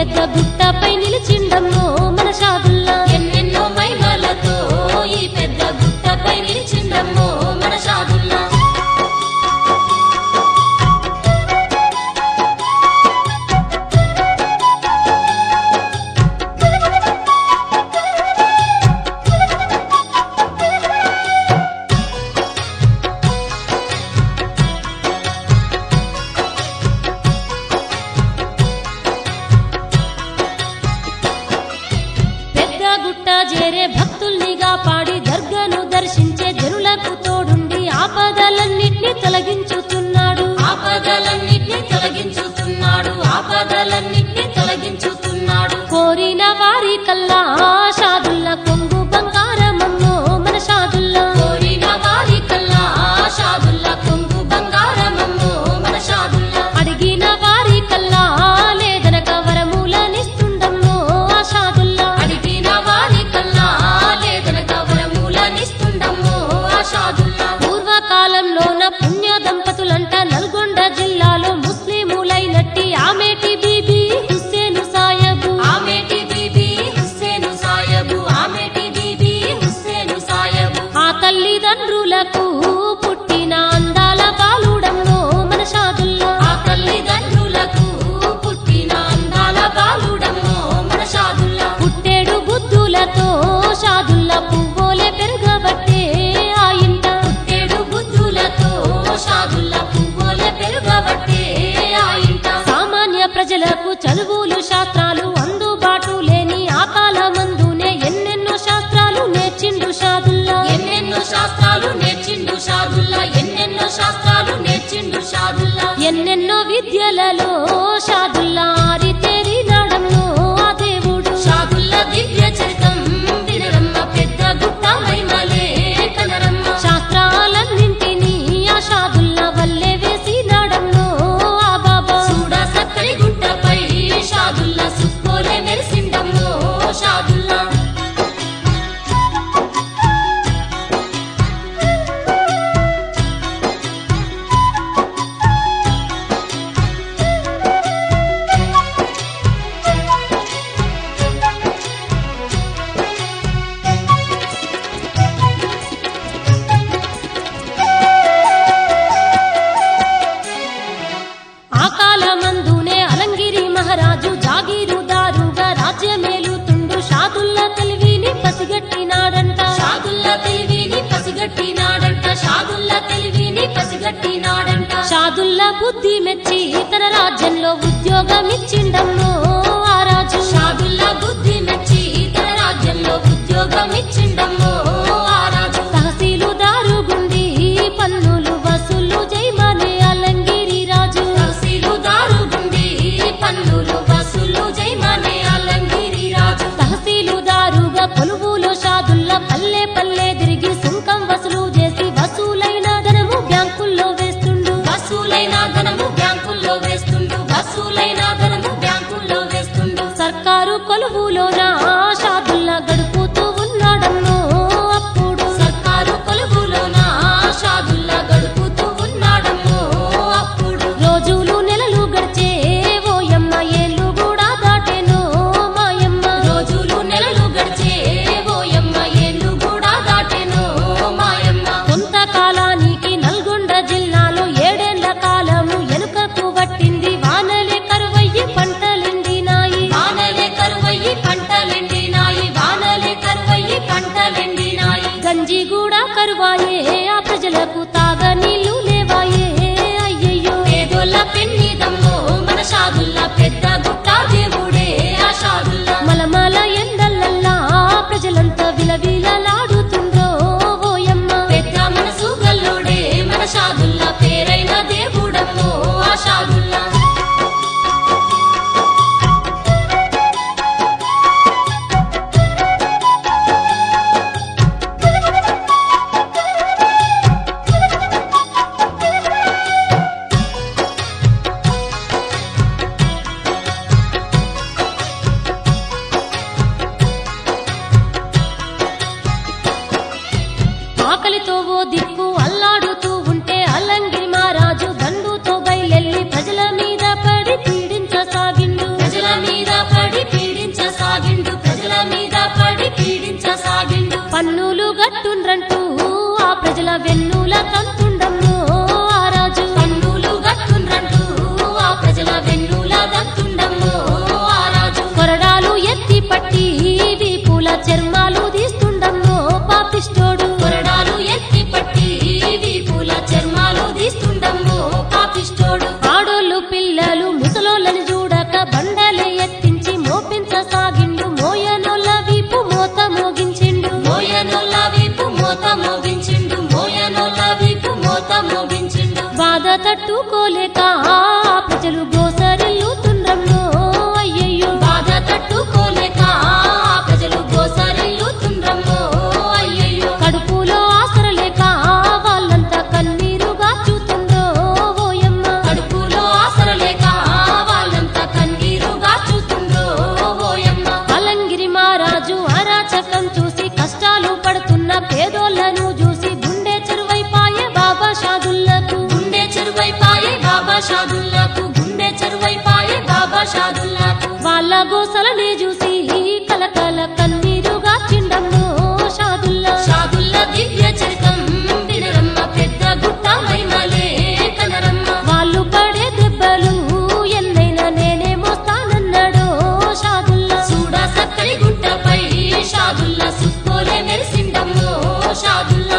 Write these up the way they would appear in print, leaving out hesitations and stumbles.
పెద్ద గుట్టపై నిలిచిండమ్మో మన షాదుల్లా ఎన్నెన్నో మైమలతో ఈ పెద్ద గుట్టపై నిలిచిండమ్మో మన షాదుల్లా గుట్ట చేరే భక్తుల్నిగా పాడి దర్గను దర్శించే జనులకు తోడుండి ఆపదలన్నిటిని తొలగించుతున్నాడు ఆపదలన్నిటిని తొలగించుతున్నాడు ఆపదలన్నిటిని తొలగించుతున్నాడు కోరిన వారి కల్లా షాదుల్లా కొంగు బంగారమమ్మో మన షాదుల్లా కోరిన వారి కల్లా షాదుల్లా కొంగు బంగారమమ్మో మన షాదుల్లా అడిగిన వారి కల్లా లేదనక వరములనిస్తుండమ్మో ఆ షాదుల్లా అడిగిన వారి కల్లా లేదనక వరములనిస్తుండమ్మో ఆ షాదుల్లా పూర్వకాలంలోన పుణ్య దంపతులంట నల్గొండ జిల్లాలో ముస్లిములైనట్టి ఆమేటి బీబీ హుస్సేను సాయబు ఆమేటి బీబీ హుస్సేను సాయబు ఆమేటి బీబీ హుస్సేను సాయబు ఆ తల్లిదండ్రులకు పుట్టిన అందాల బాలుడమ్మో మన షాదుల్లా ఆ తల్లిదండ్రులకు పుట్టిన అందాల బాలుడమ్మో మన షాదుల్లా పుట్టేడు బుద్ధులతో షాదుల్లా పువ్వోలే పెరుగబట్టే ఆ ఇంట పుట్టేడు బుద్ధులతో షాదుల్లా పువ్వులే పెరుగబట్టే ఆ ఇంట సామాన్య ప్రజలకు చదువులు శాస్త్రాలు అందుబాటు లేని ఆ కాలమందునే ఎన్నెన్నో శాస్త్రాలు నేర్చిండు షాదుల్లా ఎన్నెన్నో శాస్త్రాలు నేర్చిండు షాదుల్లా ఎన్నెన్నో శాస్త్రాలు నేర్చిండు షాదుల్లా ఎన్నెన్నో విద్యలలో షాదుల్లా ఆరితేరినాడమ్మో ఆ దేవుడు షాదుల్లా దివ్య చరితం వినరమ్మ పెద్ద గుట్ట మైమలే కనరమ్మ శాస్త్రాలన్నింటినీ ఆ షాదుల్లా వల్లే వేసినాడమ్మో ఆ బాబా చూడ సక్కని గుట్టపై షాదుల్లా సుక్కోలే మెరిసిండమ్మో షాదుల్లా ఆ కాలమందునే అలంగిరి మహారాజు జాగీరుదారుగా రాజ్యమేలుతుండు షాదుల్లా తెలివిని పసిగట్టినాడంట షాదుల్లా తెలివిని పసిగట్టినాడంట షాదుల్లా తెలివిని పసిగట్టినాడంట షాదుల్లా బుద్ధి మెచ్చి తన రాజ్యంలో ఉద్యోగమిచ్చిండమ్మో ఆ రాజు షాదుల్లా బుద్ధి మెచ్చి తన రాజ్యంలో ఉద్యోగం ఇచ్చిండమ్మో ఆ రాజు తహసీలుదారు గుండి పన్నులు వసూలు చేయమనే అలంగిరి రాజు తహసీలుదారు గుండి పన్నులు వసూలు జైమనే అలంగిరి రాజు తహసీలుదారుగా కొలువులో షాదుల్లా పల్లె పల్లె తిరిగి సుంకం వసూలు చేసి వసూలైన ధనము బ్యాంకుల్లో వేస్తుండు వసూలైన ధనము బ్యాంకుల్లో వేస్తుండు వసూలైన ధనము బ్యాంకుల్లో వేస్తుండు సర్కారు కొలువులోన షాదుల్లా గడుపుతూ ఉన్నాడమ్మో అప్పుడు సర్కారు కొలువులోన షాదుల్లా గడుపుతూ ఉన్నాడమ్మో అప్పుడు రోజులు నెలలు గడిచే ఓయమ్మ ఏళ్ళు కూడా దాటేనో మాయమ్మ రోజులు నెలలు గడిచే ఓయమ్మ ఏళ్ళు కూడా దాటెనో మాయమ్మ కొంతకాలానికి నల్గొండ జిల్లాలో 7 ఏళ్ల కాలము ఎనుకకు పట్టింది వానలే కరువయ్యి పంటలెండినాయి వానలే కరువయ్యి పంటలు తంతుండమ్మో ఆ రాజు. కన్నులు గట్టుండ్రంటూ ఆ ప్రజల వెన్నుల దంతుండమ్మో ఆ రాజు. కొరడాలు ఎత్తి పట్టి వీపుల చర్మాలు తీస్తుండమ్మో పాపిష్టోడు. కొరడాలు ఎత్తి పట్టి వీపుల చర్మాలు తీస్తుండమ్మో పాపిష్టోడు. ఆడోళ్ళు పిల్లలు ముసలోళ్ళని చూడక బండలే ఎత్తించి మోపించసాగిండు. మోయనోళ్ళ వీపు మోత మోగించిండు. మోయనోళ్ళ వీపు మోత మోగించిండు. మోయనోళ్ళ వీపు మోత మోగించిండు. బాధ తట్టుకోలేక ఆ ప్రజలు గోసరిల్లుతుండ్రమ్మో అయ్యయ్యో. బాధ తట్టుకోలేక ఆ ప్రజలు గోసరిల్లుతుండ్రమ్మో అయ్యయ్యో. కడుపులో ఆసరలేక వాళ్ళంతా కన్నీరుగా చూతుండ్రో ఓయమ్మ. కడుపులో ఆసరలేక వాళ్ళంతా కన్నీరుగా చూస్తుండ్రో ఓయమ్మ. అలంగిరి మహారాజు అరాచకం చూసి కష్టాలు పడుతున్న పేదోళ్లను చూసి గుండె చెరువైపాయే బాబా షాదుల్లకు. గుండె చెరువైపాయే బాబా షాదుల్లాకు. గుండె చెరువైపాయే బాబా షాదుల్లాకు. వాళ్ళ గోసలనే చూసి కలకల కన్నీరుగా చిండమ్మో షాదుల్లా. షాదుల్లా దివ్య చరితం వినరమ్మ. పెద్ద గుట్ట మైమలే కనరమ్మ. వాళ్ళు పడే దెబ్బలు ఎన్నైనా నేనే మోస్తానన్నాడో షాదుల్లా. చూడ సక్కని గుట్టపై షాదుల్లా సుక్కోలే మెరిసిండమ్మో షాదుల్లా.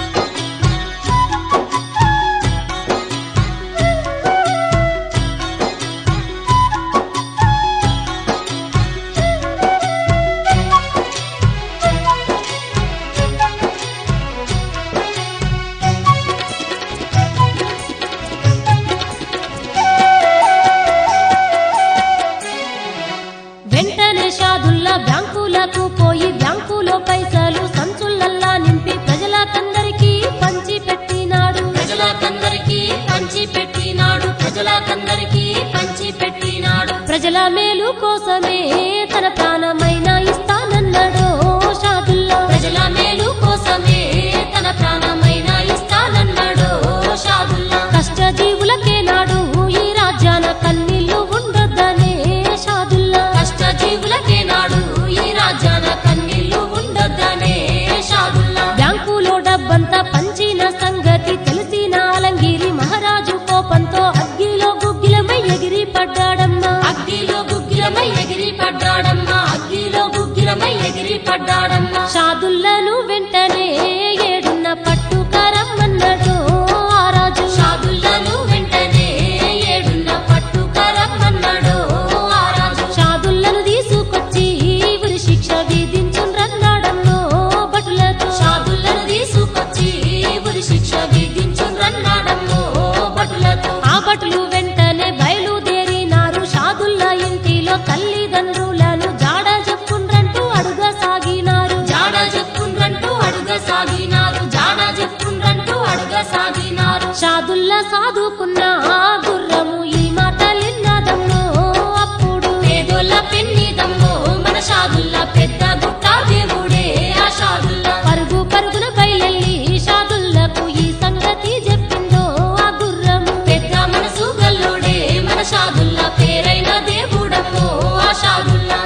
వెంటనే షాదుల్లా బ్యాంకులకు పోయి బ్యాంకులో పైసలు సంచులల్లా నింపి ప్రజలకందరికీ పంచి పెట్టినాడు. ప్రజలకందరికీ పంచి పెట్టినాడు. ప్రజలకందరికీ పంచి పెట్టినాడు. ప్రజల మేలు కోసమే తన ప్రాణమైన ఇస్తానన్నాడో షాదుల్లా. ప్రజల మేలు కోసమే తన ప్రాణమైన ఇస్తానన్నాడు షాదుల్లా. కష్టజీవులకే నాడు ఈ రాజ్యాన కన్నీళ్లు ఉండొద్దనే షాదుల్లా. కష్టజీవులకే నాడు ఈ రాజ్యాన కన్నీళ్లు ఉండొద్దనే షాదుల్లా. బ్యాంకులో డబ్బంతా పంచిన సంగతి తెలిసిన అలంగిరి మహారాజు కోపంతో అగ్గిలో గుగ్గిలమై ఎగిరి పడ్డాడమ్మా. అగ్గిలో గుగ్గిలమై ఎగిరి పడ్డాడమ్మా. అగ్గిలో గుగ్గిలమై ఎగిరి పడ్డాడమ్మా. షాదుల్లను వెంటనే ఏడున్న పట్టుకరమ్మన్నాడు ఆ రాజు. షాదుల్లను వెంటనే ఏడున్న పట్టుకరమ్మన్నాడు ఆ రాజు. షాదుల్లను తీసుకొచ్చి ఉరి శిక్ష విధించుండ్రన్నాడమ్మో భటులతో. షాదుల్లను తీసుకొచ్చి ఉరి శిక్ష విధించుండ్రన్నాడమ్మో భటులతో. ఆ భటులు వెంటనే బయలుదేరినారు. షాదుల్లా ఇంటిలో తల్లిదండ్రులను జాడ చెప్పుండ్రంటూ అడుగసాగినారు. జాడ చెప్పుండ్రంటూ అడుగసాగినారు. జాడ చెప్పుండ్రంటూ అడుగసాగినారు. షాదుల్లా సాదుకున్న ఆ గుర్రము ఈ మాటలిన్నదమ్మో అప్పుడు. పేదోళ్ళ పెన్నిదమ్మో మన షాదుల్లా. పెద్ద గుట్ట దేవుడే ఆ షాదుల్లా. పరుగు పరుగున బయలెళ్ళి షాదుల్లకు ఈ సంగతి చెప్పిందో ఆ గుర్రము. పెద్ద మనసు గల్లుడే మన షాదుల్లా. పేరైన దేవుడమ్మో ఆ షాదుల్లా.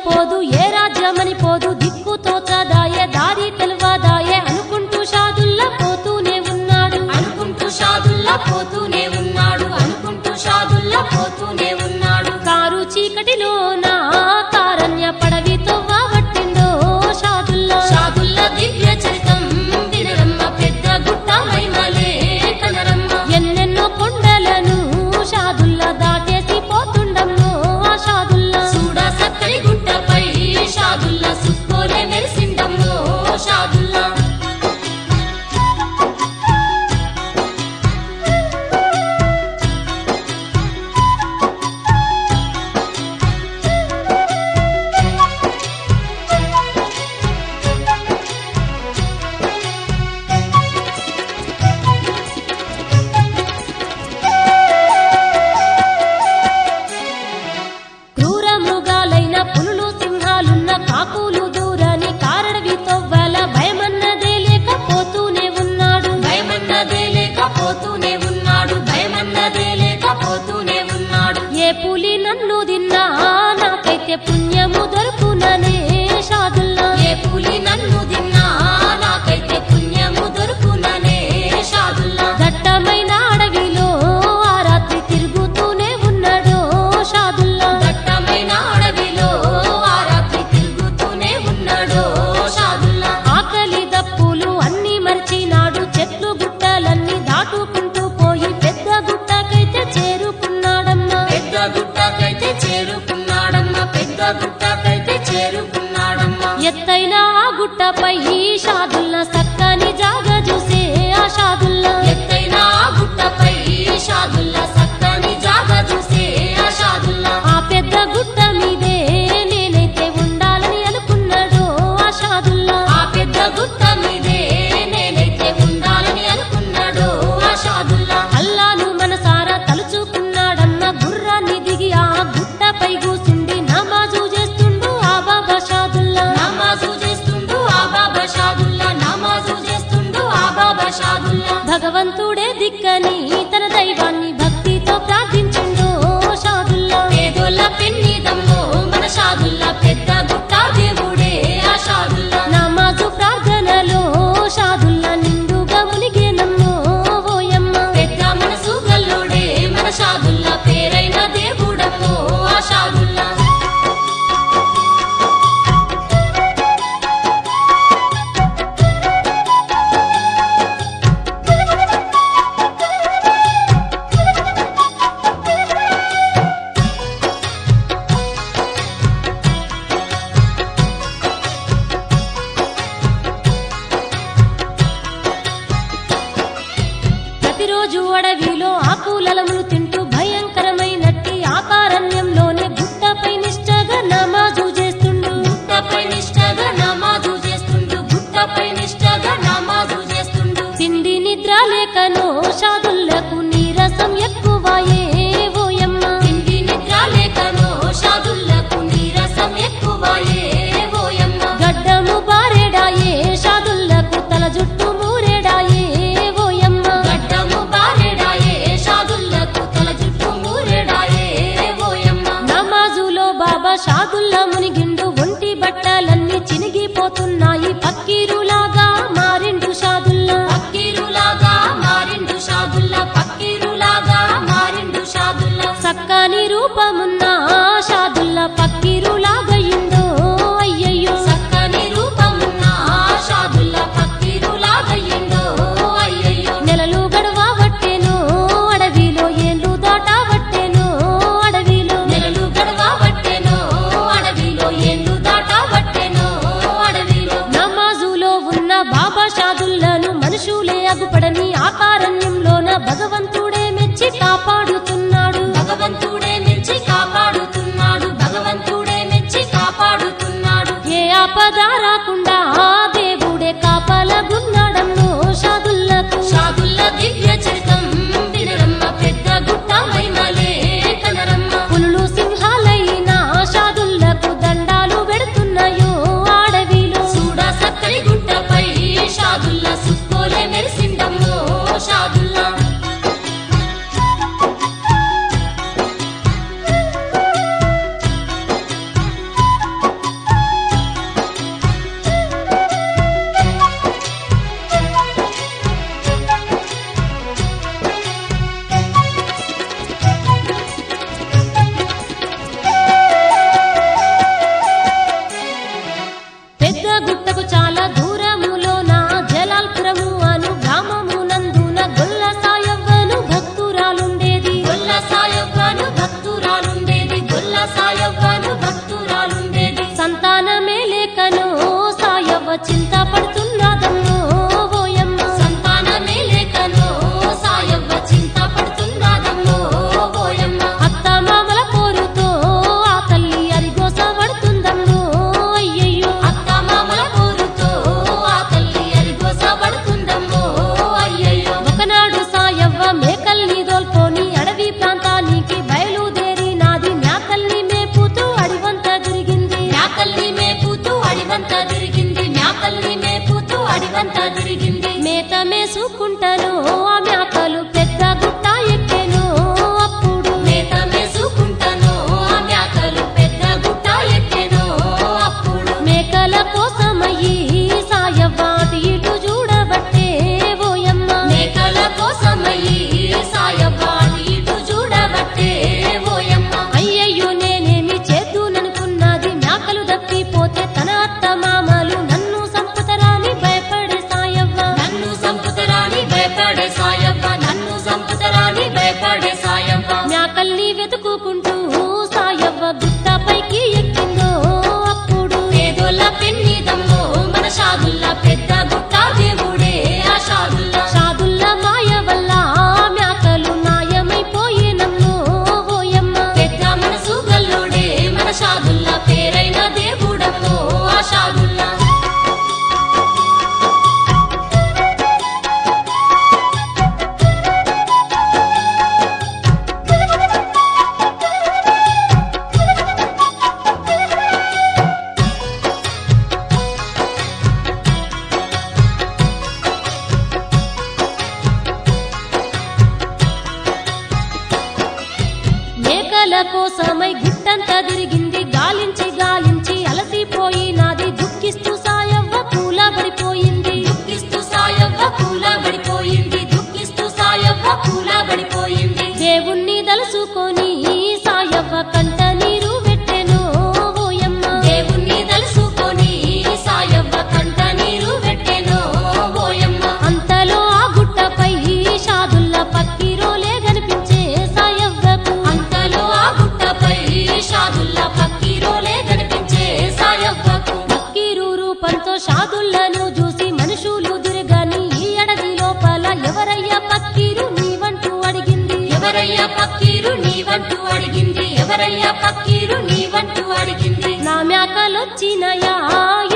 పోదు ఏ రాజ్యమని పోదు దిక్కు తోచదాయే దారి తెలవదాయే అనుకుంటూ షాదుల్లా పోతూనే ఉన్నాడు అనుకుంటూ షాదుల్లా పోతూనే ఉన్నాడు అనుకుంటూ షాదుల్లా పోతూనే ఉన్నాడు కారు చీకటిలోన కారణ్య పడవితో వావట్టిండో షాదుల్లా షాదుల్లా దివ్య చరితం వినరమ్మ పెద్ద గుట్ట మైమలే కనరమ్మ ఎన్నెన్నో కొండలను షాదుల్లా దాటేసి పోతుండమ్మో ఆ షాదుల్లా చూడ సక్కని గుట్టపై షాదుల్లా సుక్కోలే మెరిసిండమ్మో షాదుల్లా క్రూర మృగాలైన పులులు సింహాలున్న కాకులు దూరని కారడవి తొవ్వల భయమన్నదే లేకపోతూనే ఉన్నాడు భయమన్నదే లేకపోతూనే ఉన్నాడు భయమన్నదే లేకపోతూనే ఉన్నాడు ఏ పులి నన్ను తిన్నా నాకైతే పుణ్యము దొరుకుననే షాదుల్లా ఏ పులి నన్ను తిన్నా నాకైతే పుణ్యము దొరుకుననే షాదుల్లా దట్టమైన అడవిలో ఆ రాత్రి తిరుగుతూనే ఉన్నాడో షాదుల్లా దట్టమైన అడవిలో ఆ రాత్రి తిరుగుతూనే ఉన్నాడో షాదుల్లా ఆకలి దప్పులు అన్ని మర్చినాడు చెట్లు గుట్టలన్నీ దాటుకుంటూ పోయి పెద్ద గుట్టకైతే చేరుకున్నాడమ్మా పెద్ద గుట్టకైతే చేరుకున్నాడమ్మా పెద్ద గుట్టకైతే చేరుకున్నాడమ్మా ఎత్తైన ఆ గుట్టపై షాదుల్లా సక్కని జాగ చూసే ఆ షాదుల్లా ఎత్తైన ఆ గుట్టపై షాదుల్లా సక్కని జాగ చూసే ఆ షాదుల్లా ఆ పెద్ద గుట్ట మీదే నేనైతే ఉండాలని అనుకున్నాడు ఆ షాదుల్లా ఆ పెద్ద గుట్ట మీదే నేనైతే ఉండాలని అనుకున్నాడు ఆ షాదుల్లా అల్లాను మనసారా తలుచుకున్నాడన్న గుర్రాన్ని దిగి ఆ గుట్టపై కూసుండి నమాజు చేస్తుండు ఆ బాబా షాదుల్లా నమాజు చేస్తుండు ఆ బాబా షాదుల్లా పూలల కోసమై గుట్టంతా తిరిగింది గాలించి గాలించి అలసిపోయినాది దుఃఖిస్తూ సాయవ్వ కూలబడిపోయింది దుఃఖిస్తూ సాయవ్వ కూలబడిపోయింది దుఃఖిస్తూ సాయవ్వ కూలబడిపోయింది దేవుణ్ణి దలుసుకొని సాయవ్వ కంట నీరు పెట్టెనో ఓయమ్మ దేవుణ్ణి తలుసుకొని సాయవ్వ కంట నీరు పెట్టెనో ఓయమ్మ అంతలో ఆ గుట్టపై షాదుల్ల పక్కిరోలే కనిపించే సాయవ్వకు అంతలో ఆ గుట్టపై షాదుల్లా పక్కీరోలే కనిపించే సాయవ్వకు పక్కిరు రూపంతో షాదుల్లను చూసి మనుషులు దిరగని ఈ అడవి లోపల ఎవరయ్యా పక్కిరు నీవంటూ అడిగింది ఎవరయ్యా పక్కీరు నీవంటూ అడిగింది ఎవరయ్యా పక్కీరు నీవంటూ అడిగింది నా మేకలొచ్చినయా